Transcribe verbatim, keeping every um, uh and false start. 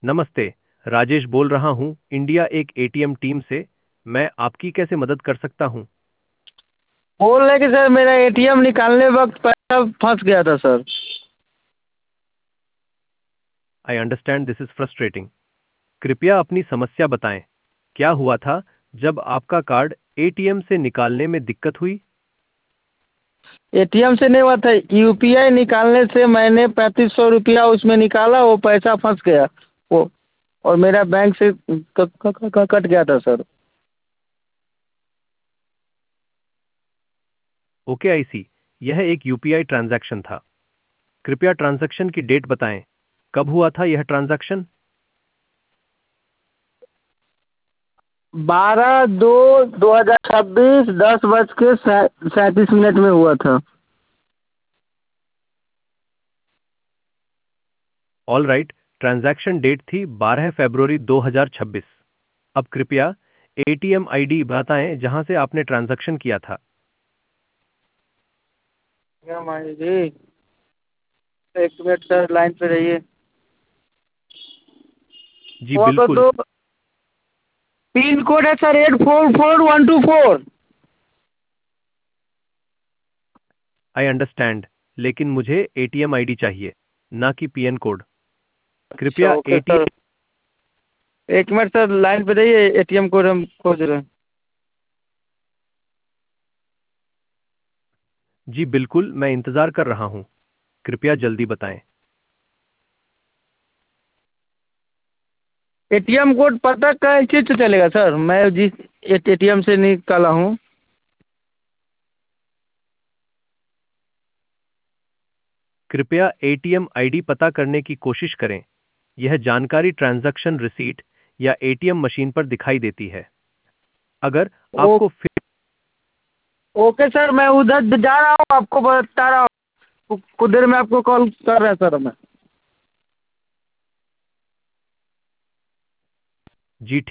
नमस्ते। राजेश बोल रहा हूँ इंडिया एक एटीएम टीम से। मैं आपकी कैसे मदद कर सकता हूँ? बोल रहे कि सर मेरा एटीएम निकालने वक्त पैसा फंस गया था sir. I understand this is frustrating. कृपया अपनी समस्या बताएं। क्या हुआ था जब आपका कार्ड एटीएम से निकालने में दिक्कत हुई? एटीएम से नहीं हुआ था, यूपीआई निकालने से मैंने पैंतीस सौ रुपया उसमें निकाला, वो पैसा फंस गया वो, और मेरा बैंक से क, क, क, क, कट गया था सर। ओके, आई सी। यह एक यूपीआई ट्रांजैक्शन था। कृपया ट्रांजैक्शन की डेट बताएं। कब हुआ था यह ट्रांजैक्शन? बारह दो दो हजार छब्बीस दस बज के सैंतीस मिनट में हुआ था। ऑल राइट, ट्रांजैक्शन डेट थी बारह फरवरी दो हज़ार छब्बीस। अब कृपया एटीएम आईडी बताएं जहां से आपने ट्रांजैक्शन किया था। क्या मांगे जी? एक मिनट सर, लाइन पे रहिए। जी वो तो बिल्कुल। दो पिन कोड है sir, eight four four one two four. I understand, लेकिन मुझे एटीएम आईडी चाहिए, ना कि पीएन कोड। अच्छा कृपया ओके सर, एटीएम। एक मिनट सर, लाइन पे रहिए, एटीएम कोड हम खोज रहे हैं। जी बिल्कुल, मैं इंतजार कर रहा हूं। कृपया जल्दी बताएं। एटीएम कोड पता कैसे तो चलेगा सर? मैं जिस एटीएम से निकाला हूँ। कृपया एटीएम आईडी पता करने की कोशिश करें। यह जानकारी ट्रांजैक्शन रिसीट या एटीएम मशीन पर दिखाई देती है। अगर ओ, आपको फिर ओके सर, मैं उधर जा रहा हूँ, आपको बता रहा हूँ। कुछ देर में आपको कॉल कर रहा है सर मैं। जी